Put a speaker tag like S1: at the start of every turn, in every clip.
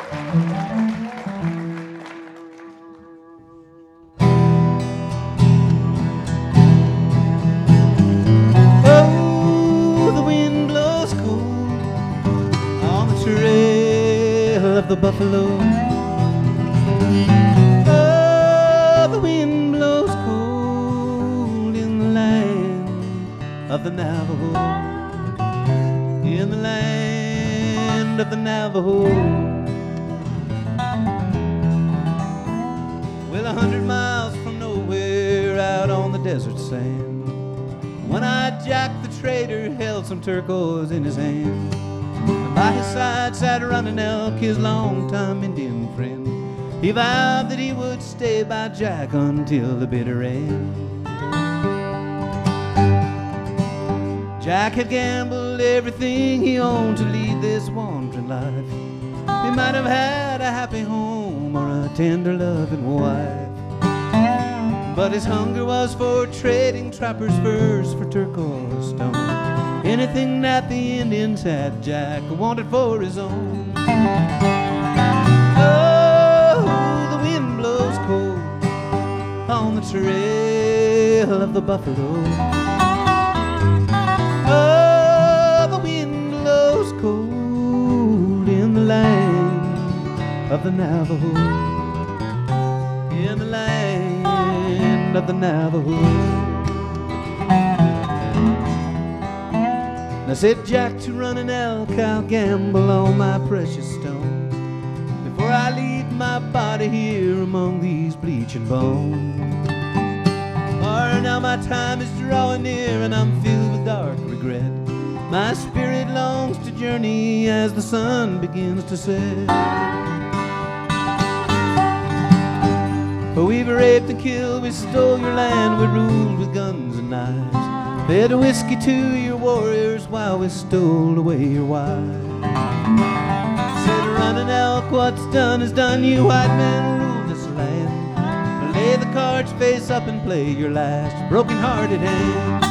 S1: Oh, the wind blows cold on the trail of the buffalo. Oh, the wind blows cold in the land of the Navajo. In the land of the Navajo. Well, 100 miles from nowhere out on the desert sand, One-Eyed Jack the trader held some turquoise in his hand. And by his side sat Running Elk, his longtime Indian friend. He vowed that he would stay by Jack until the bitter end. Jack had gambled everything he owned to lead this wandering life. He might have had a happy home or a tender loving wife, but his hunger was for trading trappers' furs for turquoise stone. Anything that the Indians had, Jack wanted for his own. Oh, the wind blows cold on the trail of the buffalo. Oh, the wind blows cold in the land of the Navajo. In the land of the Navajo. Now said Jack to Running Elk, I'll gamble all my precious stones before I leave my body here among these bleaching bones. For now my time is drawing near and I'm filled with dark regret. My spirit longs to journey as the sun begins to set. For we've raped and killed, we stole your land, we ruled with guns and knives, fed whiskey to your warriors while we stole away your wives. Said Running Elk, what's done is done, you white men rule this land. Lay the cards face up and play your last broken-hearted hand.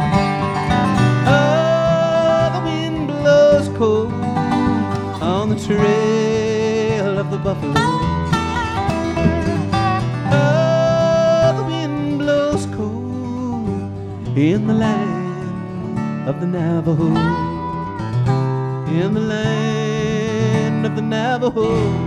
S1: Oh, the wind blows cold on the trail of the buffalo. Oh, the wind blows cold in the land of the Navajo. In the land of the Navajo.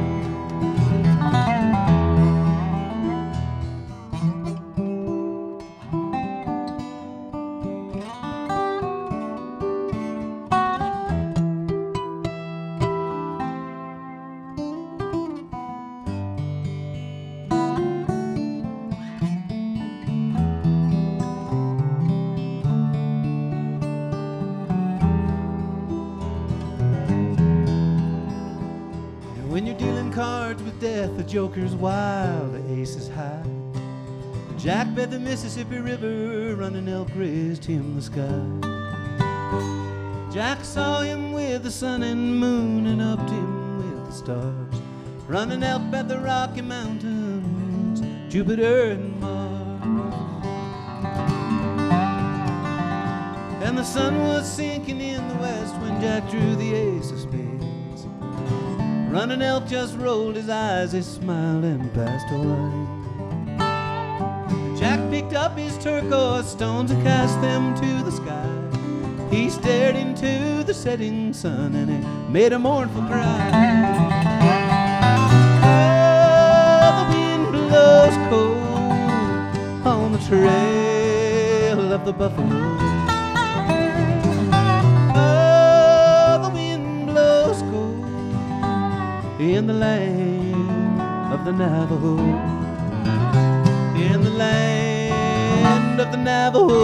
S1: When you're dealing cards with death, the joker's wild, the ace is high. Jack bet the Mississippi River, Running Elk raised him the sky. Jack saw him with the sun and moon and upped him with the stars. Running Elk bet the Rocky Mountains, Jupiter and Mars. And the sun was sinking in the west when Jack drew the ace of spades. Running Elk just rolled his eyes, he smiled and passed away. Jack picked up his turquoise stones and cast them to the sky. He stared into the setting sun and it made a mournful cry. Oh, the wind blows cold on the trail of the buffalo. In the land of the Navajo. In the land of the Navajo.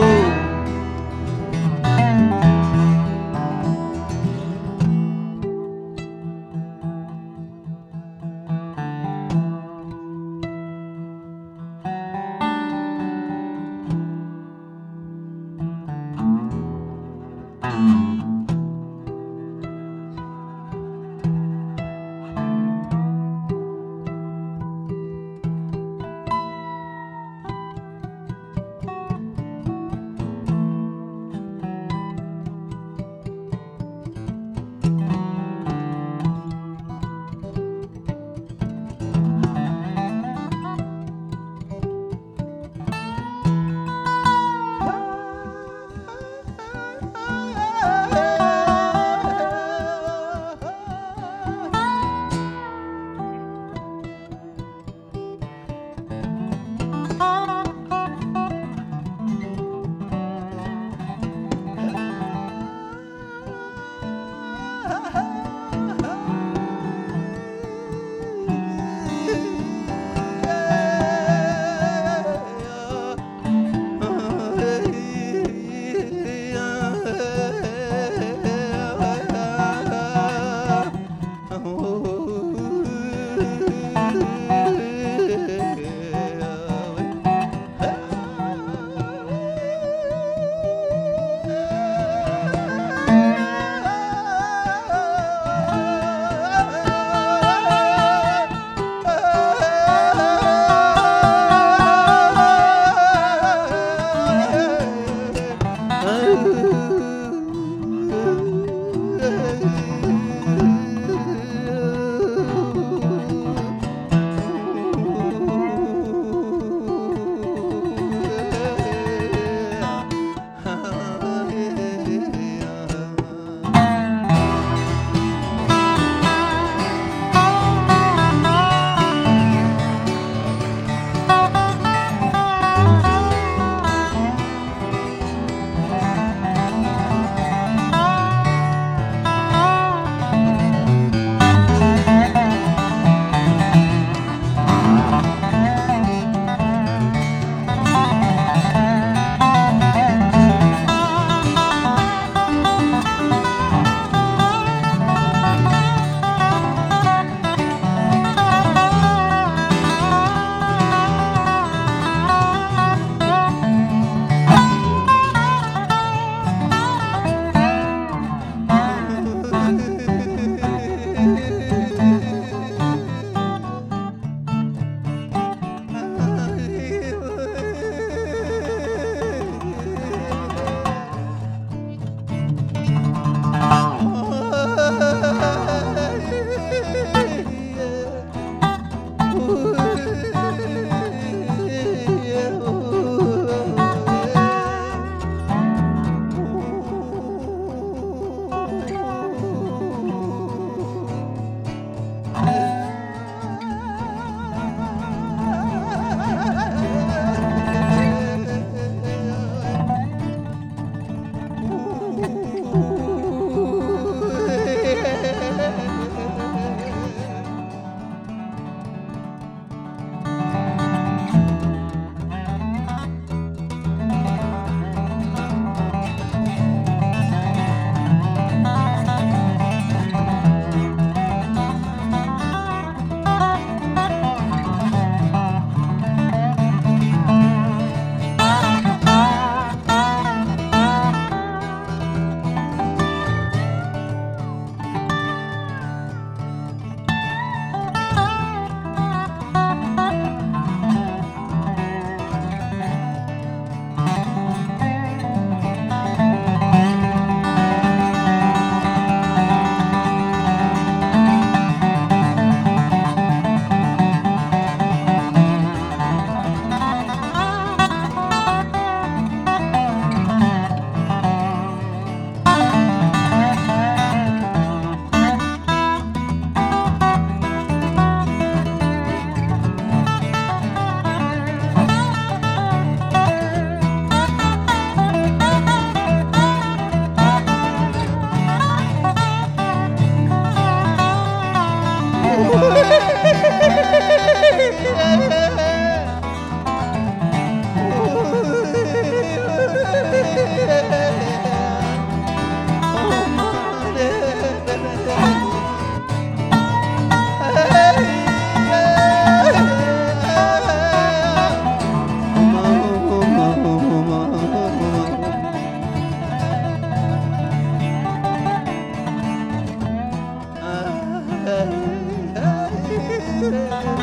S1: Yeah.